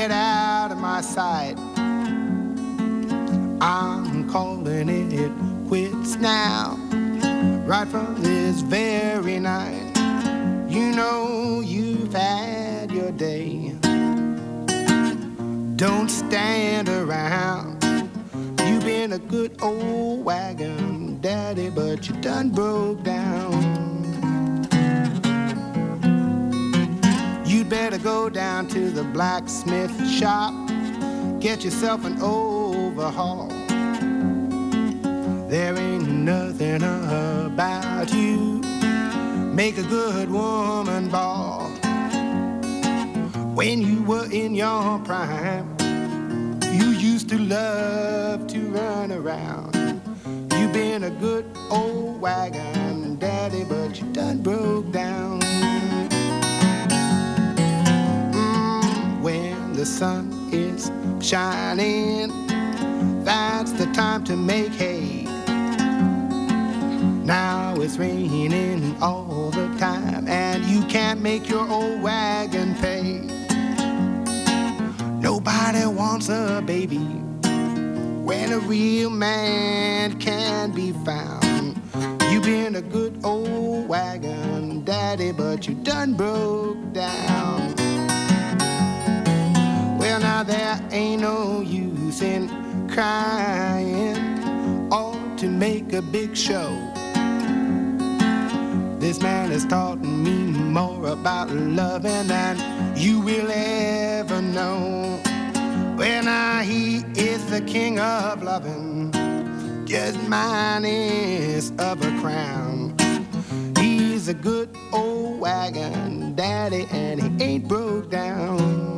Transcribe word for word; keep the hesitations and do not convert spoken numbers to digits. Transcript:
get out of my sight. I'm calling it quits now, right from this very night. You know you've had your day. Don't stand around. You've been a good old wagon daddy, but you done broke down. You'd better go down to the blacksmith shop, get yourself an overhaul. There ain't nothing about you make a good woman bawl. When you were in your prime, you used to love to run around. You've been a good old wagon daddy, but you done broke down. Mm, when the sun is shining, that's the time to make hay. Now it's raining all the time, and you can't make your old wagon pay. Nobody wants a baby when a real man can be found. You've been a good old wagon daddy, but you done broke down. Well, now there ain't no use in crying or to make a big show. This man has taught me more about loving than you will ever know. Well, now he is the king of loving, just mine is of a crown. He's a good old wagon daddy, and he ain't broke down.